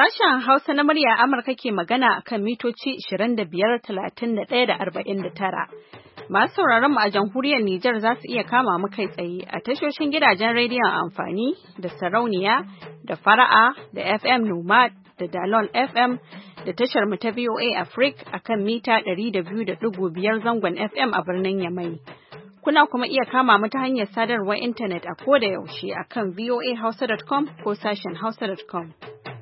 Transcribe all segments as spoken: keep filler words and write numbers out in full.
Sashen Hausa na murya Amurka ke magana a kan mitoci ishirin da biyar, talatin da ɗaya da arba'in da tara. Masu sauraron mu a jamhuriyar Nijar za su iya kama mu kai tsaye a tashoshin gidajen rediyon amfani da sarauniya da fara'a da F M Nomad da Dalol F M da tashar mu ta V O A Africa a kan mita ɗari da biyu da ɗigo biyar zangon F M a birnin Yamai. Kuna kuma iya kama mu ta hanyar sadarwar intanet a koda yaushe a kan v o a hausa dot com ko sashen hausa dot com.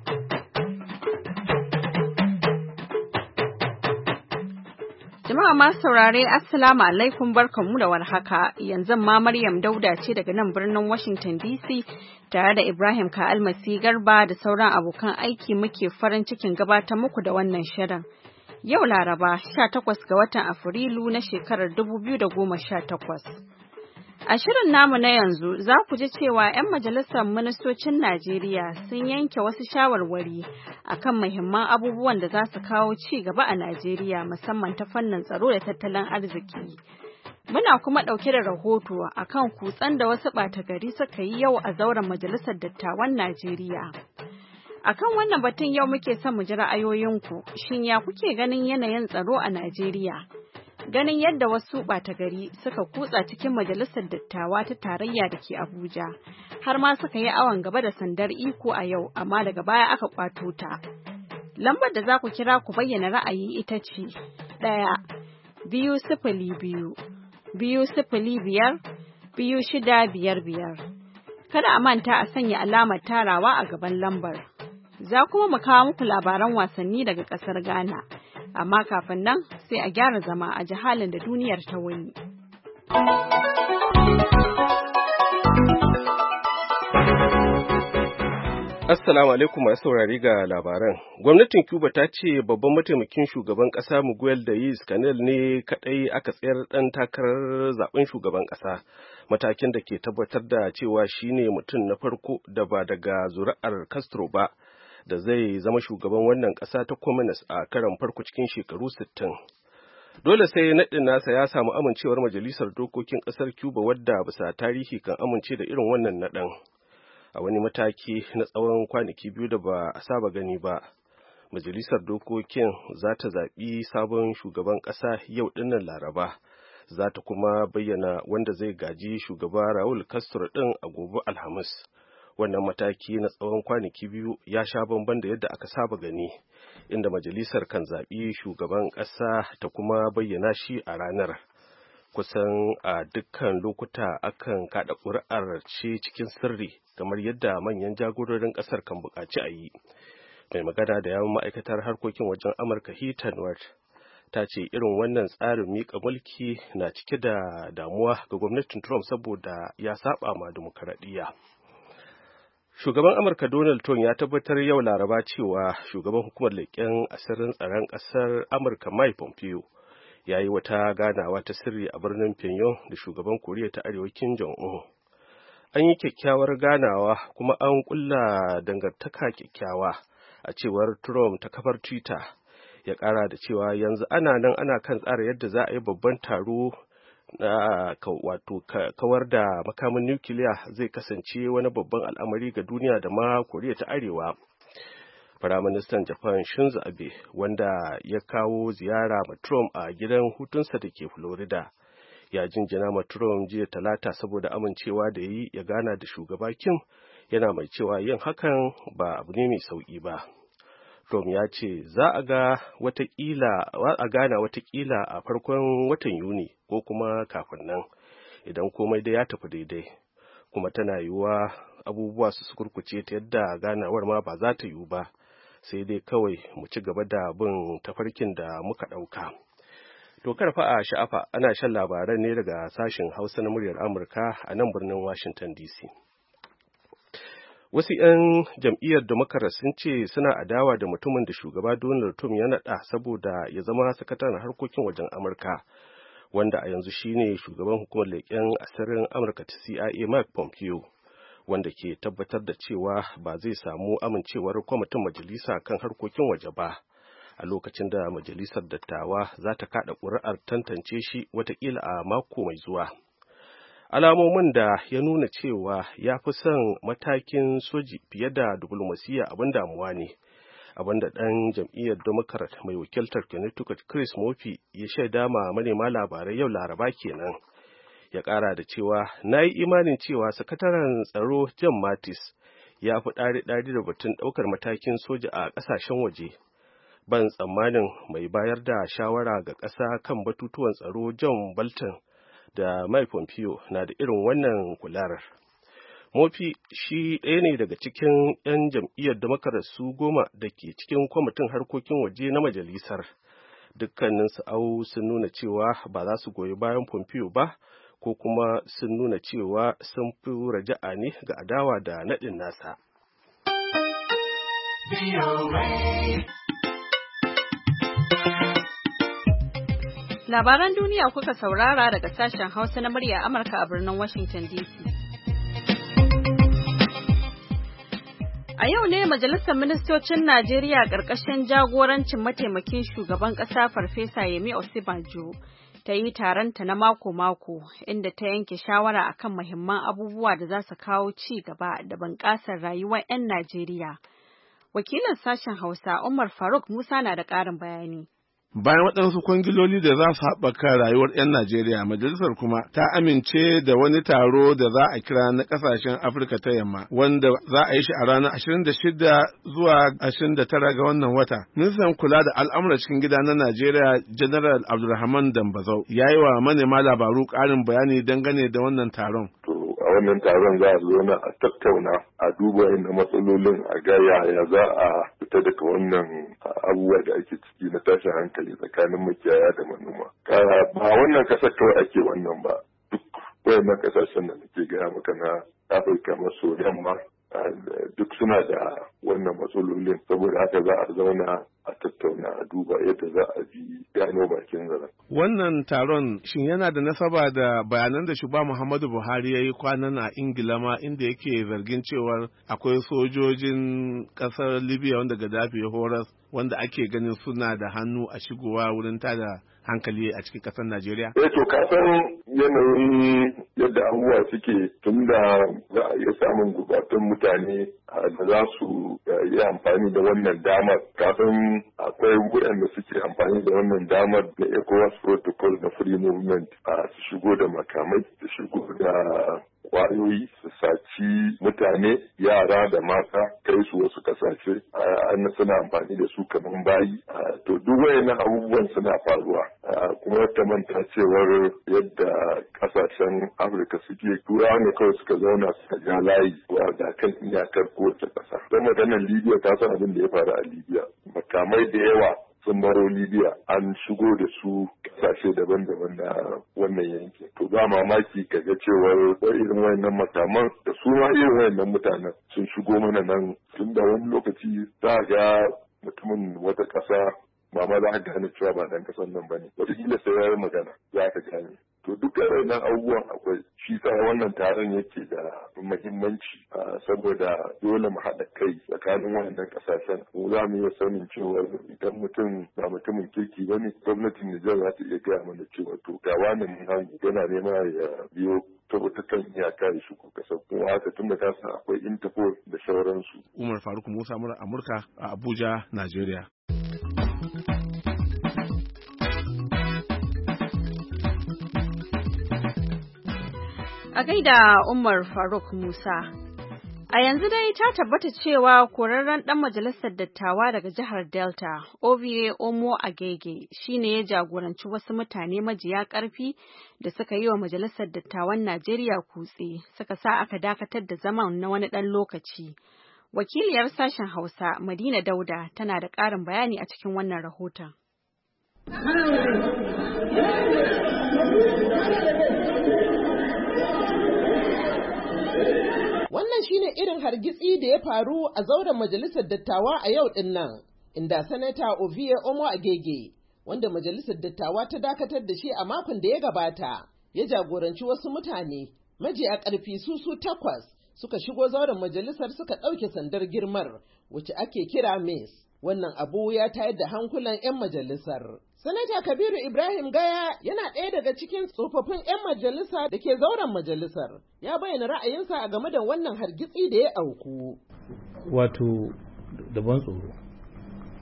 Jama'a masu saurare Assalamu alaikum barkanmu da warhaka. Yanzu ma Maryam Dauda ce daga nan birnin Washington D C tare da Ibrahim Ka'almasi Garba da sauran abokan aiki muke farin cikin gabatar muku da wannan shirin. Yau Laraba sha takwas ga watan Afrilu na shekarar dubu biyu da goma sha takwas. A shirin namu na yanzu za ku ji cewa 'yan majalisar ministocin Najeriya sun yanke wasu shawarwari akan muhimman abubuwan da za su kawo ci gaba a Najeriya musamman ta fannin tsaro da tattalin arziki. Muna kuma ɗauke da rahoto akan kutsen da wasu ɓata gari suka yi yau a zauren majalisar dattawan Najeriya. Akan wannan batun yau muke son mu ji ra'ayoyinku, shin ya kuke ganin yanayin tsaro a Najeriya? Ganin yadda wasu ɓata gari suka kutsa cikin majalisar dattawa ta tarayya da ke Abuja, har ma suka yi awon gaba da sandar iko a yau, amma daga baya aka kwato ta. Lambar da za ku kira ku bayyana ra'ayi ita ce ɗaya, biyu sifili biyu, biyu sifili biyar, biyu shida biyar biyar. Kada a manta a sanya alamar tarawa a gaban lambar. Za kuma mu kawo muku labaran wasanni daga ƙasar Ghana. Amma kafin nan sai a gyara zama a ji halin da duniyar ta wuni. Assalamu alaikum masu saurari ga labaran. Gwamnatin Cuba ta ce babban mataimakin shugaban ƙasa Miguel Diaz-Canel ne kaɗai aka tsayar ɗan takarar zaben shugaban ƙasa, matakin da ke tabbatar da cewa shine mutum na farko da ba daga zuri'ar Castro ba da zai zama shugaban wannan ƙasa ta communist a karon farko cikin shekaru sittin. Dole sai naɗin nasa ya samu amincewar majalisar dokokin ƙasar Cuba wadda bisa tarihi kan amince da irin wannan naɗin. A wani mataki na tsawon kwanaki biyu da ba a saba gani ba, majalisar dokokin za ta zaɓi sabon shugaban ƙasa yau ɗinnan Laraba, za ta kuma bayyana wanda zai gaji shugaba Raul Castro ɗin a gobe Alhamis. Wannan mataki na tsawon kwanaki biyu ya sha bamban da yadda aka saba gani, inda majalisar kan zaɓi shugaban ƙasa ta kuma bayyana shi a ranar. Kusan a dukkan lokuta akan kaɗa ƙuri'ar ce cikin sirri, kamar yadda manyan jagororin ƙasar kan buƙaci a yi. Mai magana da yawun ma'aikatar harkokin wajen Amurka Heather Nauert ta ce irin wannan tsarin miƙa mulki na cike da damuwa ga gwamnatin Trump saboda ya saba ma dimokuraɗiyya. Shugaban Amurka Donald Trump ya tabbatar yau Laraba cewa shugaban hukumar leƙen asirin tsaron ƙasar Amurka Mike Pompeo ya yi wata ganawa ta sirri a birnin Pyongyang da shugaban Koriya ta Arewa Kim Jong-un. An yi kyakkyawar ganawa kuma an ƙulla dangantaka kyakkyawa, a cewar Trump ta kafar Twitter. Ya ƙara da cewa yanzu ana nan ana kan tsara yadda za a yi babban taro na wato kawar da makamin nukiliya zai kasance wani babban al'amari ga duniya da ma Koriya ta Arewa. Firaministan Japan Shinzo Abe, wanda ya kawo ziyara ma Trump a gidan hutunsa da ke Florida, ya jinjina ma Trump jiya Talata saboda amincewa da yi ya gana da shugaba Kim, yana mai cewa yin hakan ba abu ne mai sauƙi ba. Trump ya ce za a ga watakila a gana watakila a farkon watan Yuni ko kuma kafin nan, idan komai dai ya tafi daidai, kuma tana yiwuwa abubuwa su kurkuce ta yadda ganawar ma ba za ta yiwu ba, sai dai kawai mu ci gaba da bin tafarkin da muka ɗauka. To karfa a sha'afa ana shan labaran ne daga sashen Hausa na muryar Amurka a nan birnin Washington D C. Wasu 'yan jam'iyyar Democrat sun ce suna adawa da mutumin da shugaba Donald Trump ya naɗa saboda ya zama sakataren harkokin wajen Amurka, wanda a yanzu shine shugaban hukumar leƙen asirin Amurka ta C I A Mike Pompeo, wanda ke tabbatar da cewa ba zai samu amincewar kwamitin majalisa kan harkokin waje ba, a lokacin da majalisar dattawa za ta kaɗa ƙuri'ar tantance shi watakila a mako mai zuwa. Alamomin da ya nuna cewa ya fi son matakin soji fiye da diflomasiyya abin damuwa ne, abinda ɗan jam'iyyar Democrat mai wakiltar Connecticut Chris Murphy ya shaida ma manema labarai yau Laraba kenan. Ya ƙara da cewa, na yi imanin cewa sakataren tsaro Jim Mattis ya fi ɗari-ɗari da batun ɗaukar matakin soja a ƙasashen waje. Ban tsammanin mai bayar da shawara ga ƙasa kan batutuwan tsaro John Bolton da Mike Pompeo na da irin wannan kularar. Murphy shi ɗaya ne daga cikin 'yan jam'iyyar Democrat su goma da ke cikin kwamitin harkokin waje na majalisar. Dukkaninsu au sun nuna cewa ba za su goyi bayan Pompeo ba, ko kuma sun nuna cewa sun fi raja'a ne ga adawa da naɗin nasa. Labaran duniya kuka saurara daga sashen Hausa na murya Amurka a birnin Washington D C. A yau ne Majalisar Ministocin Najeriya ƙarƙashin jagorancin mataimakin shugaban ƙasa Farfesa Yemi Osibanjo ta yi taronta na mako-mako inda ta yanke shawara akan muhimman abubuwa da za su kawo ci gaba da bunƙasar rayuwar 'yan Najeriya. Wakilin sashen Hausa Umar Faruk Musa na da ƙarin bayani. Bayan waɗansu kwangiloli da za su haɓaka rayuwar 'yan Najeriya, majalisar kuma ta amince da wani taro da za a kira na ƙasashen Afirka ta Yamma, wanda za a yi shi a ranar ashirin da shida zuwa ashirin da tara ga wannan wata. Ministan kula da al'amura cikin gida na Najeriya, General Abdulrahman Dambazau, ya yi wa manema labaru ƙarin bayani dangane da wannan taron. A wannan taron za a zo na a tattauna a duba inda matsalolin a ga yaya za a fita daga wannan abubuwa da ake ciki na tashin hankali tsakanin makiyaya da manoma. Ba wannan kasar kawai ake wannan ba, duk wayannan kasashen da nake gaya maka na Afirka maso yamma duk suna da wannan matsalolin, saboda haka za a zauna a tattauna a duba yadda za a bi gano bakin zaren. Wannan taron shin yana da nasaba da bayanan da shugaba Muhammadu Buhari ya yi kwanan a Ingila ma, inda yake zargin cewar akwai sojojin ƙasar Libya wanda Gaddafi ya horas wanda ake ganin suna da hannu a shigowa wurin tada hankali a cikin ƙasar Najeriya? Eh to ka san yanayin yadda abubuwa suke, tunda za a iya samun gurbatun mutane da za su yi amfani da wannan damar. Kafin akwai waɗanda suke amfani da wannan damar da ECOWAS protocol na free movement su shigo da makamai, su shigo da kwayoyi, su saci mutane, yara da mata, kai su wasu kasashe an suna amfani da su kamar bayi. To duk wayannan abubuwan suna faruwa. Kuma ta manta cewar yadda kasashen Afirka suke, turawa ne kawai suka zauna suka ja layi wa da kan iyakar kowace ƙasa. Don maganar Libya ta san abin da ya faru a Libya. Makamai da yawa sun baro Libya an shigo da su kasashe daban-daban na wannan yanki. To ba mamaki ka ga cewar irin wayannan makaman da su ma irin wayannan mutanen sun shigo mana nan, tun da wani lokaci za ga mutumin wata ƙasa ba ma za ka gane cewa ba ɗan ƙasar nan ba ne. Wataƙila sai ya yi magana za ka gane. To duka wayannan abubuwan akwai, shi sa wannan taron yake da muhimmanci saboda dole mu haɗa kai tsakanin wayannan ƙasashen. Mu za mu iya sanin cewa idan mutum ba mutumin kirki ba ne, gwamnatin Nijar za ta iya gaya mana cewa to ga wani mun yana nema ya biyo saboda kan iyaka ya shigo kasar. Kuma haka tun da ka san akwai Interpol da sauransu. Umar Faruk Musa Amurka a Abuja, Najeriya. A gaida Umar Faruk Musa. A yanzu dai ta tabbata cewa korarren ɗan majalisar dattawa daga jihar Delta, Ovie Omo Agege, shine ya jagoranci wasu mutane majiya ƙarfi da suka yi wa majalisar dattawan Najeriya kutse, suka sa aka dakatar da zaman na wani ɗan lokaci. Wakiliyar sashen Hausa, Madina Dauda, tana da ƙarin bayani a cikin wannan rahoton. Wannan shine irin hargitsi da ya faru a zauren majalisar dattawa a yau din nan, inda Sanata Ovie Omo Agege, wanda majalisar dattawa ta dakatar da shi a makon da ya gabata, ya jagoranci wasu mutane majiya ƙarfi su su takwas suka shigo zauren majalisar suka ɗauke sandar girmar wacce ake kira mace. Wannan abu ya tayar da hankulan 'yan majalisar. Sanata Kabiru Ibrahim Gaya yana ɗaya daga cikin tsofaffin 'yan majalisa da ke zauren majalisar. Ya bayyana ra'ayinsa a game da wannan hargitsi da ya auku. Wato, da ban tsoro.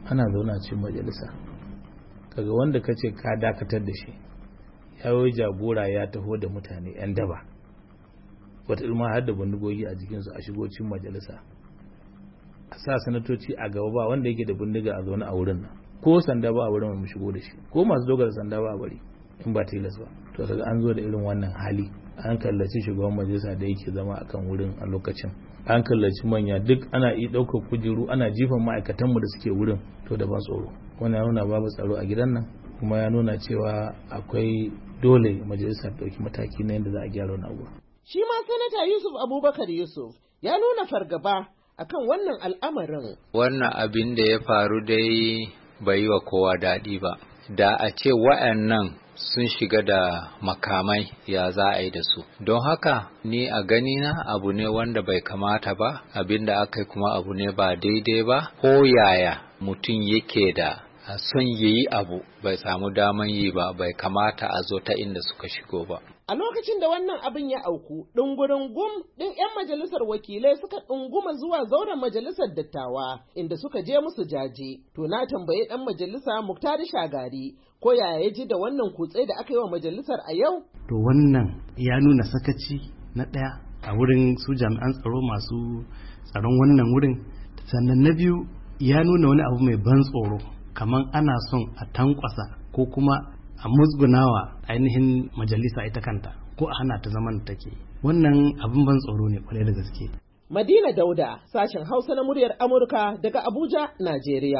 ana zaune a cikin majalisa kaga wanda kace ka dakatar da shi ya yi jagora ya taho da mutane yan daba wata ilma har da bindigogi a jikinsu a shigo cikin majalisa a sa sanatoci a gaba ba wanda yake da bindiga a zaune a wurin nan ko sanda ba a wurin mu shigo da shi ko masu dogara sanda ba a bari in ba tilas ba to daga an zo da irin wannan hali an kallaci shugaban majalisa da yake zama akan wurin a lokacin an kallaci manya duk ana iya ɗaukar kujeru ana jifan ma'aikatanmu da suke wurin to da ban tsoro wannan ya nuna babu tsaro a gidan nan kuma ya nuna cewa akwai dole majalisa ta ɗauki mataki na yadda za a gyara wani abu. Shi ma sanata Yusuf Abubakar Yusuf ya nuna fargaba akan wannan al'amarin. Wannan abin da ya faru dai bai yi wa kowa daɗi ba. Da a ce wa'annan sun shiga da makamai ya za a yi da su. Don haka ni a ganina abu ne wanda bai kamata ba, abin da aka yi kuma abu ne ba daidai ba, ko yaya mutum yake da son yi abu bai samu daman yi ba, bai kamata a zo ta inda suka shigo ba. A lokacin da wannan abin ya auku, ɗungurin gum ɗin 'yan majalisar wakilai suka ɗunguma zuwa zauren majalisar dattawa inda suka je musu jaje. To na tambayi ɗan majalisa Muktari Shagari ko yaya ya ji da wannan kutse da aka yi wa majalisar a yau? To wannan ya nuna sakaci na ɗaya a wurin su jami'an tsaro masu tsaron wannan wurin. Sannan na biyu ya nuna wani abu mai ban tsoro, kamar ana son a tankwasa ko kuma a musgunawa ainihin majalisa ita kanta ko a hana ta zaman da take. Wannan abin ban tsoro ne kwarai da gaske. Madina Dauda, sashen Hausa na muryar Amurka daga Abuja, Najeriya.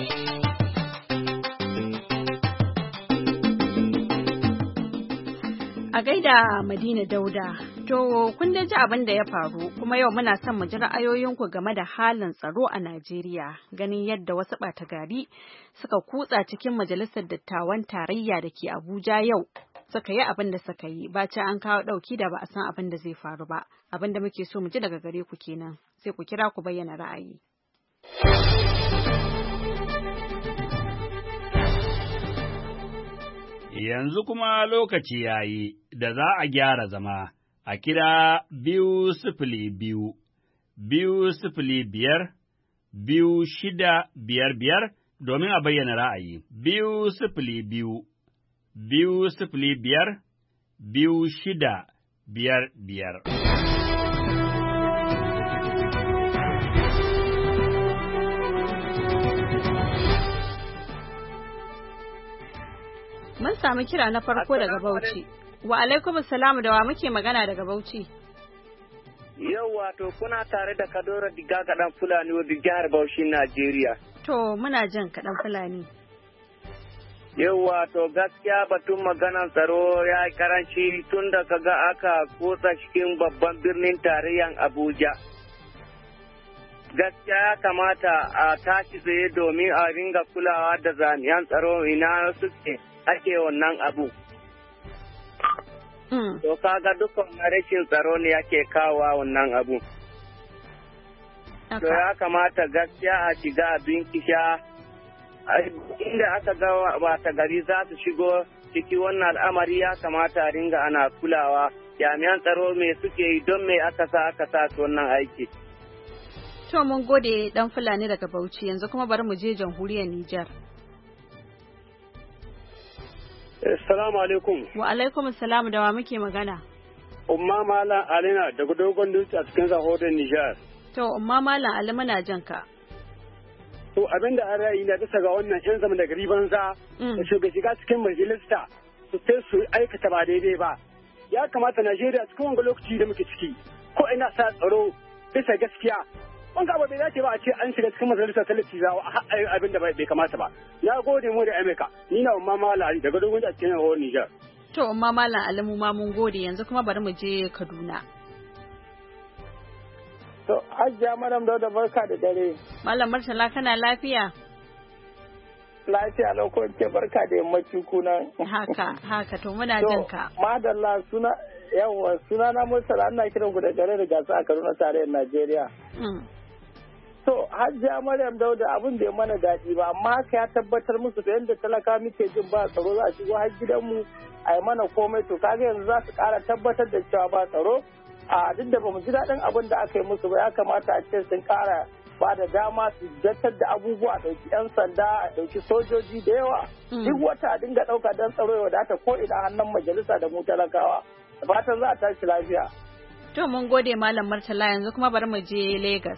A gaida Madina Dauda, to kun da ji abin da ya faru kuma yau muna son mu ji ra'ayoyinku game da halin tsaro a Najeriya, ganin yadda wasu ɓata gari suka kutsa cikin majalisar dattawan tarayya da ke Abuja yau suka yi abin da suka yi, bacin an kawo ɗauki da ba a san abin da zai faru ba. Abin da muke so mu ji daga gare ku kenan, sai ku kira ku bayyana ra'ayi. Yanzu kuma lokaci ya yi da za a gyara zama a kira biyu sifili biyu, biyu sifili biyar, biyu shida biyar biyar domin a bayyana ra'ayi. Biyu sifili biyu, biyu sifili biyar, biyu shida biyar biyar. Mun samu kira na farko daga Bauchi. Wa alaikum salamu, da wa muke magana daga Bauchi? Yau wato kuna tare da Kadora Diga kaɗan Fulani wa jihar Bauchi, Najeriya. To muna jan kaɗan Fulani. Yau wato gaskiya batun maganan tsaro ya karanci tun da kaga aka kotsa cikin babban birnin tarayyan Abuja. Gaskiya ya kamata a tashi tsaye domin a ringa kulawa da jami'an tsaro ina suke ake wannan abu. Mm. To kaga dukkan rashin tsaro ne yake kawo wannan abu. Okay. To ya kamata gaskiya a shiga a binkisha inda aka ga wata gari za su shigo ciki wannan al'amari ya kamata a ringa ana kulawa. Jami'an tsaro me suke yi don me aka sa aka sa su wannan aiki. To mun gode dan Fulani daga Bauchi, yanzu kuma bari mu je jamhuriyar Nijar. Assalamu alaikum. Wa alaikum assalamu, da wa muke magana? Umma Malam Alina daga Dogon Dutse a cikin zahodin Nijar. To Umma Malam Ali muna jan ka. To abinda an ra'ayi na bisa ga wannan yan zaman da gari banza da shiga shiga cikin majalisa su sai su aikata ba daidai ba. Ya kamata Najeriya cikin wanga lokaci da muke ciki ko ina sa tsaro bisa gaskiya. Wanga ba bai dace ba a ce an shiga cikin majalisa ta lati zawo abin da bai kamata ba. Na gode mu da Amerika. Ni na Umma Malam Ali daga Dogon Dutse cikin zahodin Nijar. To Umma Malam Ali mu ma mun gode, yanzu kuma bari mu je Kaduna. To, Hajiya Madam Dauda barka da dare. Malam Murtala kana lafiya? Lafiya lokacin ke barka da yammaci kuna. Haka, haka to muna jin ka. Madalla suna yawa suna na Murtala, ana kiran ku da gare da gasa a Kaduna tarayyar Najeriya. To, Hajiya Maryam Dauda abin da ya mana daɗi ba, amma haka ya tabbatar musu da yadda talaka muke jin ba tsaro za a shigo har gidanmu a yi mana komai, to kaga yanzu za su ƙara tabbatar da cewa ba tsaro. A duk da bamu ji daɗin abin da aka yi musu ba, ya kamata a ce sun ƙara ba da dama su dattar da abubuwa, a ɗauki 'yan sanda, a ɗauki sojoji da yawa. Duk wata a dinga ɗauka don tsaro ya wadata ko ina hannun majalisa da mu talakawa. Da fatan za a tashi lafiya. To mun gode Malam Murtala, yanzu kuma bari mu je Lagos.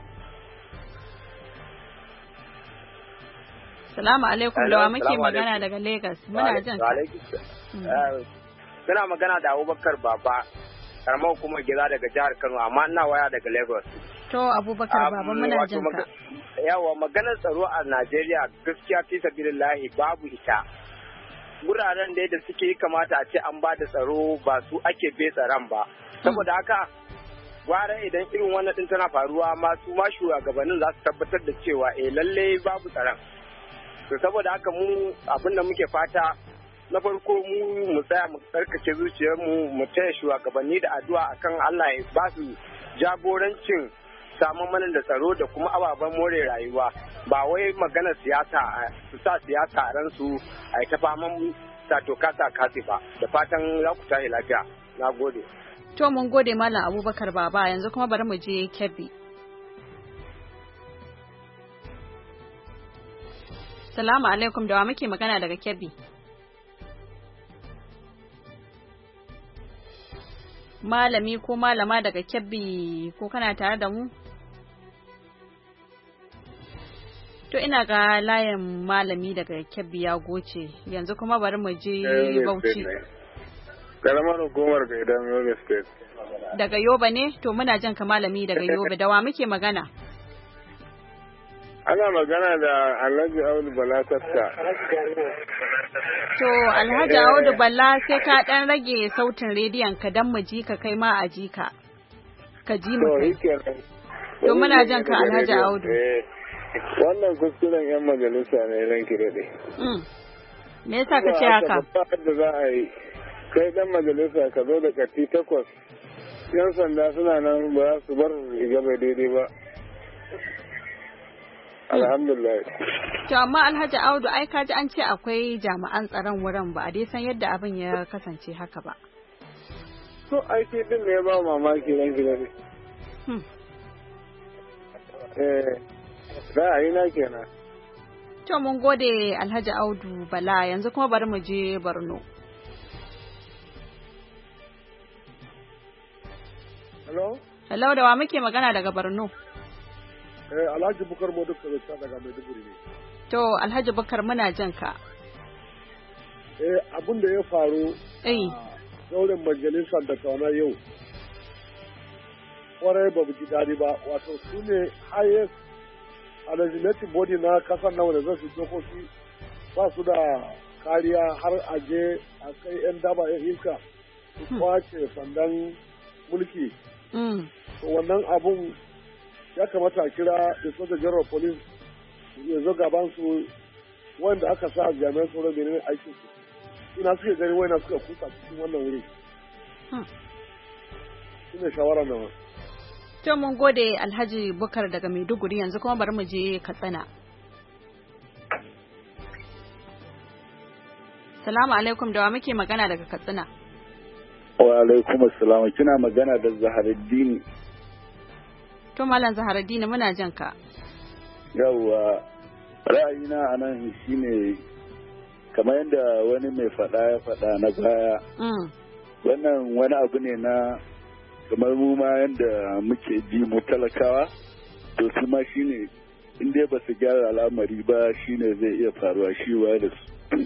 Salamu alaikum, da wa muke magana daga Lagos? Muna jin ka. Suna magana da Abubakar Baba, karamar hukumar gida daga jihar Kano, amma ina waya daga Lagos. To Abubakar Baba muna jin ka. Yawa maganar tsaro a Najeriya gaskiya fi sabilillahi babu ita. Wuraren da da suke kamata a ce an ba da tsaro ba su ake bai tsaron ba. Saboda haka gwara idan irin wannan din tana faruwa ma su ma shugabannin za su tabbatar da cewa eh lalle babu tsaron. To saboda haka mu abin da muke fata na farko mu mu tsaya mu tsarkake zuciyarmu mu taya shugabanni da addu'a akan Allah ya ba su jagorancin samun mana da tsaro da kuma ababen more rayuwa ba wai magana siyasa su sa siyasa a ransu a ta faman sato kasa kasi ba da fatan za ku tashi lafiya. Na gode. To mun gode Malam Abubakar Baba, yanzu kuma bari mu je Kebbi. Salamu alaikum, da wa muke magana daga Kebbi? Malami ko malama daga Kebbi ko kana tare da mu? To ina ga layin malami daga Kebbi ya goce, yanzu kuma bari mu je Bauchi. Karamar hukumar Gaidam Yobe State. Daga Yobe ne? To muna jan ka malami daga Yobe, da wa muke magana? Ana magana da Alhaji Audu Bala Tafta. To Alhaji Audu Bala sai ka dan rage sautin rediyon ka dan mu ji ka kai ma a ji ka. Ka ji mu kai. To muna jan ka Alhaji Audu. Wannan kuskuren yan majalisa ne ranki rade. Mm. Me yasa ka ce haka? Da za a yi kai dan majalisa ka zo da kati takwas. Yan sanda suna nan ba su bar riga bai daidai ba. Alhamdulillah. To amma Alhaji Audu ai kaji an ce akwai jami'an tsaron wurin ba a dai san yadda abin ya kasance haka ba. To aiki din ne ba mamaki ran gida ne. Hmm. Eh, ra'ayi na kenan. To mun gode Alhaji Audu Bala, yanzu kuma bari mu je Borno. Hello? Hello, da wa muke magana daga Borno? Eh, Alhaji Bukar Modu Kalista daga Maiduguri ne. To, Alhaji Bukar muna jan ka. Eh, abin da ya faru eh a zauren majalisar da kawana yau. Kwarai ba ji daɗi ba, wato su ne highest legislative body na kasar nan wanda zai su dokoki ba su da kariya har aje a kai 'yan daba 'yan iska su kwace sandan mulki. To wannan abun ya kamata a kira da soja general police ya zo gaban su wanda aka sa jami'an tsoron benin aikin su ina suke gani wayna suka kusa cikin wannan wuri shine shawara na. To mun gode Alhaji Bukar daga Maiduguri, yanzu kuma bari mu je Katsina. Salamu alaikum, da wa muke magana daga Katsina? Wa alaikum assalam, kina magana da Zaharuddin. To Malam Zaharuddin muna jan ka. Yawwa, ra'ayina a nan shine kamar yadda wani mai faɗa ya faɗa na baya. Wannan wani abu ne na kamar mu ma yadda muke ji mu talakawa, to su ma shine in dai ba su gyara al'amari ba shine zai iya faruwa shi wa da su.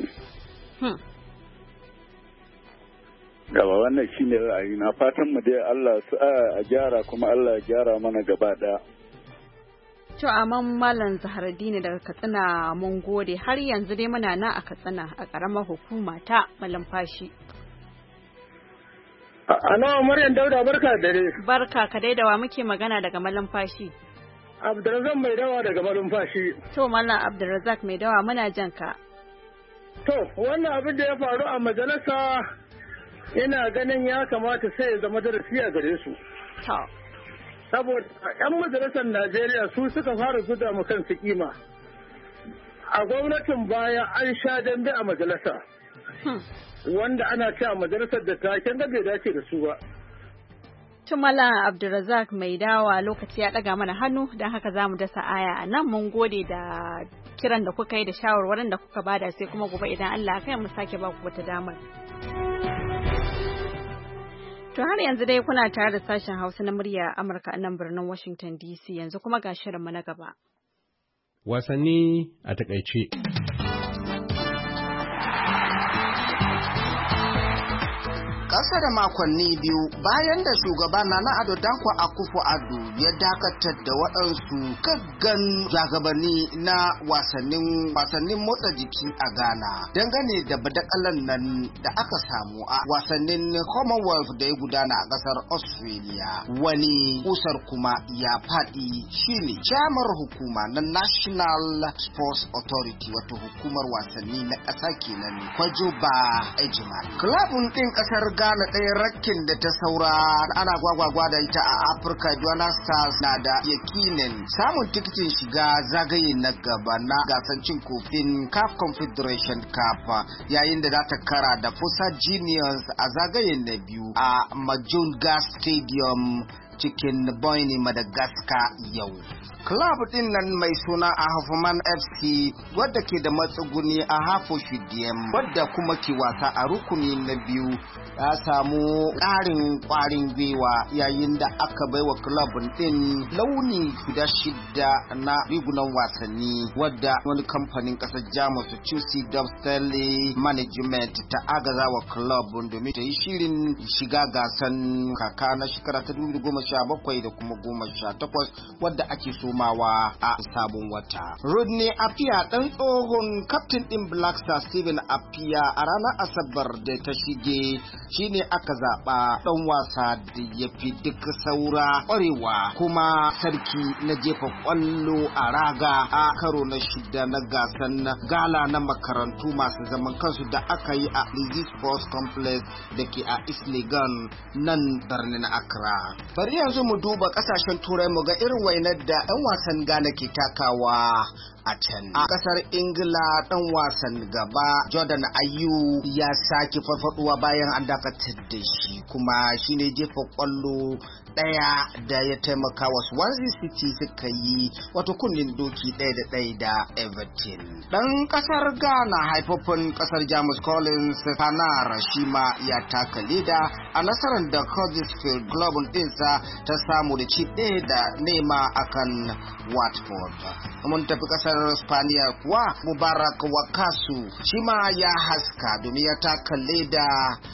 Gaba wannan shi ne ra'ayi na fatan mu dai Allah su a gyara kuma Allah ya gyara mana gaba ɗaya. To amman Malam Zaharuddin daga Katsina mun gode, har yanzu dai muna nan a Katsina a ƙaramar hukuma ta Malumfashi. Ana Maryam Dauda barka da dare. Barka ka dai da wa muke magana daga Malumfashi. Abdulrazak mai dawa daga Malumfashi. To Mallam Abdulrazak mai dawa muna jan ka. To wannan abin da ya faru a majalisa ina ganin ya kamata sai ya zama darasi a gare su. Saboda ‘yan majalisar Najeriya su suka fara zuda mu kansu kima. A gwamnatin baya an sha dambe a majalisa. Wanda ana ce a majalisar da taken da bai dace da su ba. Tumala Abdulrazak mai dawa lokaci ya ɗaga mana hannu don haka za mu dasa aya a nan mun gode da kiran da kuka yi da shawarwarin da kuka bada sai kuma gobe idan Allah kai mu sake ba ku wata damar. To har yanzu dai kuna tare da sashen Hausa na murya Amurka a nan birnin Washington D C yanzu kuma ga shirinmu na gaba. Wasanni a takaice. Ƙasa da makonni biyu bayan da shugaba Nana Addo Dankwa Akufo-Addo ya dakatar da waɗansu gaggan jagabanni na wasannin wasannin motsa jiki a Ghana dangane da badakalan nan da aka samu a wasannin Commonwealth da ya gudana a ƙasar Australia. Wani kusar kuma ya faɗi shine chamar hukuma na National Sports Authority wato hukumar wasanni na ƙasa kenan Kwajoba Ejiman. Klabun ɗin ƙasar Ghana ɗaya rakkin da ta saura ana gwagwagwa da ita a Afirka Duana Stars na da yakinin samun tikitin shiga zagaye na gaba na gasar cin kofin C A F Confederation Cup yayin da za ta kara da Fusa Juniors a zagaye na biyu a Majunga Stadium cikin Boyne, Madagascar yau. Club din nan mai suna Ahafuman F C wadda ke da matsuguni a Hafo Shudiyem wadda kuma ke wasa a rukuni na biyu ya samu ƙarin ƙwarin gwiwa yayin da aka baiwa club din launi guda shida na rigunan wasanni wadda wani kamfanin ƙasar Jamus Chelsea Dubstelle Management ta agaza wa club domin ta yi shirin shiga gasan kaka na shekara ta dubu goma sha bakwai da kuma goma sha takwas wadda ake somawa a sabon wata. Rodney Appiah dan tsohon kaftin din Black Stars Steven Appiah a ranar Asabar da ta shige shine aka zaba dan wasa da ya fi duk saura ƙwarewa kuma sarki na jefa kwallo a raga a karo na shida na gasan gala na makarantu masu zaman kansu da aka yi a Lizzie Sports Complex da ke a Islegan nan birnin Accra. Bari yanzu mu duba kasashen turai mu ga irin wainar da 'yan wasan Ghana ke takawa a can. A kasar Ingila dan wasan gaba Jordan Ayew ya sake farfaduwa bayan an dakatar da shi kuma shine jefa kwallo daya da ya taimaka wa Swansea City suka yi wato kunnin doki daya da daya da Everton. Dan kasar Ghana haifafin kasar Jamus Collins Panar shi ma ya taka leda a nasarar da Huddersfield Club ɗinsa ta samu da ci ɗaya da nema akan Watford. Mun tafi kasar Spaniya kuwa Mubarak Wakasu shi ma ya haska domin ya taka leda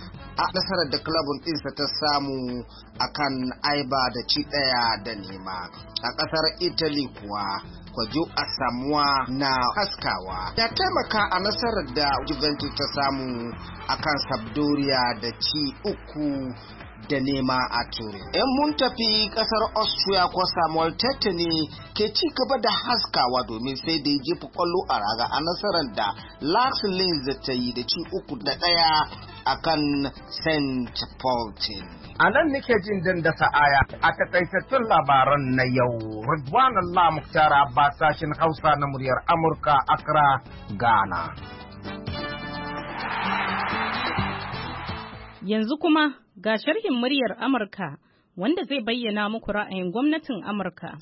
a nasarar da klabun ɗinsa ta samu akan Aiba da ci ɗaya da nema. A ƙasar Italy kuwa Kwajo Asamoah na haskawa ya taimaka a nasarar da Juventus ta samu akan Sampdoria da ci uku da nema a Turin. ‘Yan mun tafi ƙasar Austria ko Samuel Tete ne ke ci gaba da haskawa domin sai da ya jefa ƙwallo a raga a nasarar da Lars Linz ta yi da ci uku da ɗaya akan Saint Paulton. A nan nake jin dandasa aya a takaitattun labaran na yau. Ridwan Allah Mukhtar Abbas sashin Hausa na muryar Amurka, Accra, Ghana. Yanzu kuma ga sharhin muryar Amurka wanda zai bayyana muku ra'ayin gwamnatin Amurka.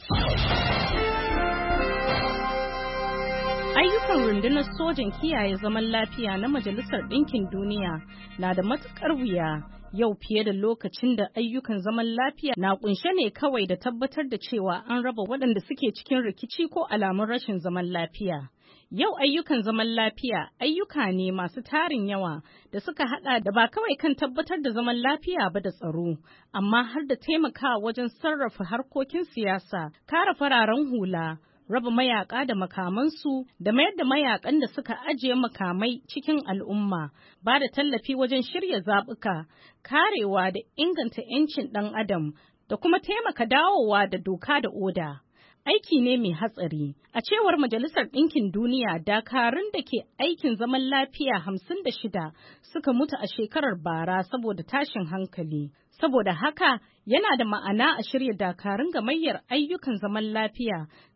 Ayyukan rundunar sojin kiyaye zaman lafiya na Majalisar Ɗinkin Duniya na da matuƙar wuya yau fiye da lokacin da ayyukan zaman lafiya na kunshe ne kawai da tabbatar da cewa an raba waɗanda suke cikin rikici ko alamun rashin zaman lafiya. Yau ayyukan zaman lafiya ayyuka ne masu tarin yawa da suka hada da ba kawai kan tabbatar da zaman lafiya ba da tsaro, amma har da taimakawa wajen sarrafa harkokin siyasa, kare fararen hula, raba mayaka da makamansu da mayar da mayakan da suka ajiye makamai cikin al'umma, ba da tallafi wajen shirya zaɓuka, karewa da inganta 'yancin ɗan adam da kuma taimaka dawowa da doka da oda. Aiki ne mai hatsari. A cewar Majalisar Ɗinkin Duniya, dakarun da ke aikin zaman lafiya hamsin da shida suka mutu a shekarar bara saboda tashin hankali. Saboda haka yana da ma'ana a shirya dakarun gamayyar ayyukan zaman lafiya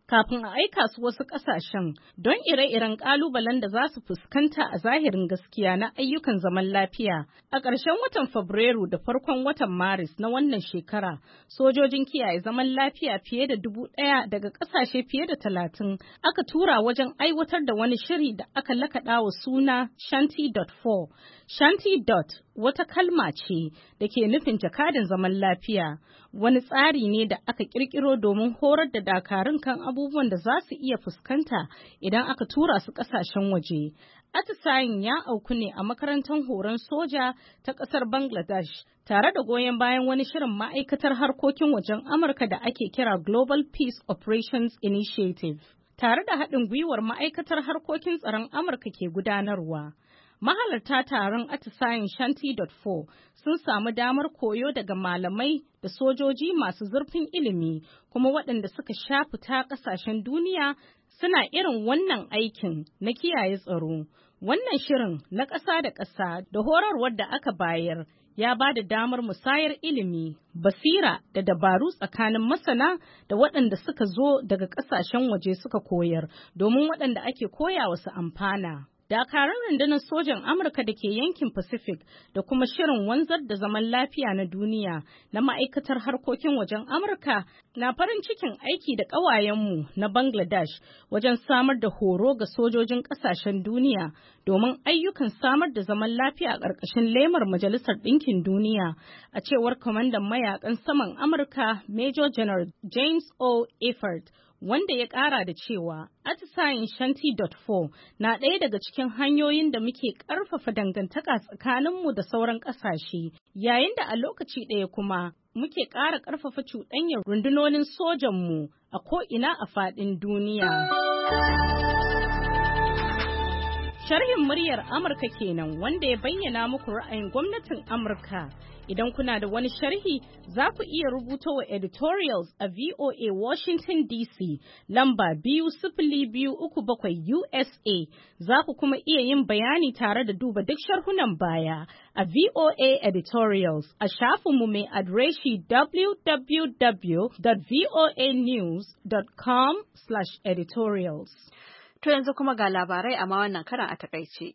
kafin a aika su wasu ƙasashen don ire-iren ƙalubalen da za su fuskanta a zahirin gaskiya na ayyukan zaman lafiya. A ƙarshen watan Fabrairu da farkon watan Maris na wannan shekara, sojojin kiyaye zaman lafiya fiye da dubu ɗaya daga ƙasashe fiye da talatin aka tura wajen aiwatar da wani shiri da aka lakaɗa wa suna Shanti four. Shanti Dot wata kalma ce da ke nufin jakadin zaman lafiya, wani tsari ne da aka ƙirƙiro domin horar da dakarun kan abubuwan da za su iya fuskanta idan aka tura su ƙasashen waje. Atisayen ya auku ne a makarantar horon soja ta ƙasar Bangladesh tare da goyon bayan wani shirin ma'aikatar harkokin wajen Amurka da ake kira Global Peace Operations Initiative, tare da haɗin gwiwar ma'aikatar harkokin tsaron Amurka ke gudanarwa. Mahalarta taron atisayen Shanti four sun samu damar koyo daga malamai da sojoji masu zurfin ilimi kuma waɗanda suka sha fita ƙasashen duniya suna irin wannan aikin na kiyaye tsaro. Wannan shirin na ƙasa da ƙasa da horarwar da aka bayar ya ba da damar musayar ilimi, basira da dabaru tsakanin masana da waɗanda suka zo daga ƙasashen waje suka koyar domin waɗanda ake koya wasu amfana. Dakarun rundunar sojan Amurka da ke yankin Pacific da kuma shirin wanzar da zaman lafiya na duniya na ma'aikatar harkokin wajen Amurka na farin cikin aiki da ƙawayenmu na Bangladesh wajen samar da horo ga sojojin ƙasashen duniya domin ayyukan samar da zaman lafiya a ƙarƙashin lemar Majalisar Ɗinkin Duniya, a cewar kwamandan mayakan saman Amurka Major General James O. Efford, wanda ya ƙara da cewa atisayen Shanti four na ɗaya daga cikin hanyoyin da muke ƙarfafa dangantaka tsakaninmu da sauran ƙasashe, yayin da a lokaci ɗaya kuma muke ƙara ƙarfafa cuɗanyar rundunonin sojanmu a ko'ina a faɗin duniya. Sharhin muryar Amurka kenan wanda ya bayyana muku ra'ayin gwamnatin Amurka. Idan kuna da wani sharhi, za ku iya rubuta wa editorials a V O A Washington D C lamba biyu sifili biyu uku bakwai U S A. Za ku kuma iya yin bayani tare da duba duk sharhunan baya a V O A editorials a shafinmu mai adireshi w w w dot voa news dot com slash editorials. To yanzu kuma ga labarai amma wannan karan a takaice.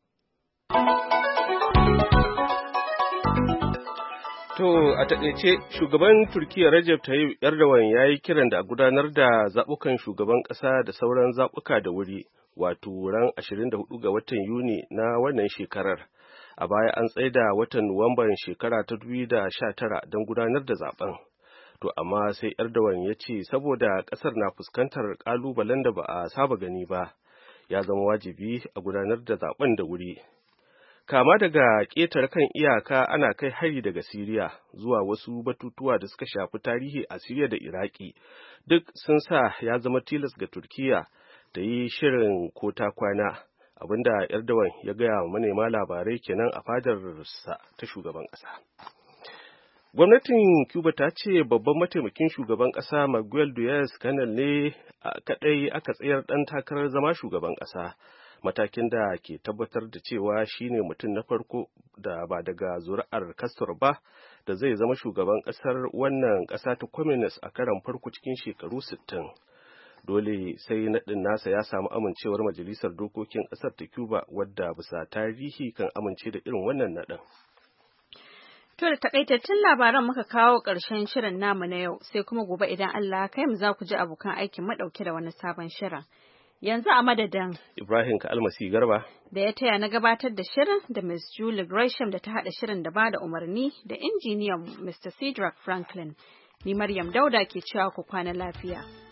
To a taƙaice shugaban Turkiyya Recep Tayyip Erdogan ya yi kiran da a gudanar da zaɓukan shugaban ƙasa da sauran zaɓuka da wuri, wato ran ashirin da hudu ga watan Yuni na wannan shekarar. A baya an tsaida watan Nuwamban shekara ta dubu da sha tara don gudanar da zaɓen. To amma sai Erdogan ya ce saboda ƙasar na fuskantar ƙalubalen da ba a saba gani ba, ya zama wajibi a gudanar da zaɓen da wuri. Kama daga ƙetare kan iyaka ana kai hari daga Siriya zuwa wasu batutuwa da suka shafi tarihi a Siriya da Iraki, duk sun sa ya zama tilas ga Turkiyya da yi shirin ko ta kwana, abinda Erdogan ya gaya wa manema labarai kenan a fadarsa ta shugaban ƙasa. Gwamnatin Cuba ta ce babban mataimakin shugaban ƙasa Miguel Diaz-Canel ne kaɗai aka tsayar ɗan takarar zama shugaban ƙasa. Matakin da ke tabbatar da cewa shine mutum na farko da ba daga zuri'ar Castro ba da zai zama shugaban ƙasar wannan ƙasa ta communist a karan farko cikin shekaru sittin. Dole sai naɗin nasa ya samu amincewar majalisar dokokin ƙasar ta Cuba wadda bisa tarihi kan amince da irin wannan naɗin. To da takaitattun labaran muka kawo ƙarshen shirin namu na yau, sai kuma gobe idan Allah kai mu za ku ji abokan aikin madauke da wani sabon shirin. Yanzu a madadin Ibrahim Ka'almasi Garba da ya taya na gabatar da shirin da Miss Julie Gresham da ta haɗa shirin da bada umarni da injiniyan Mister Cedric Franklin. Ni Maryam Dauda ke cewa ku kwana lafiya.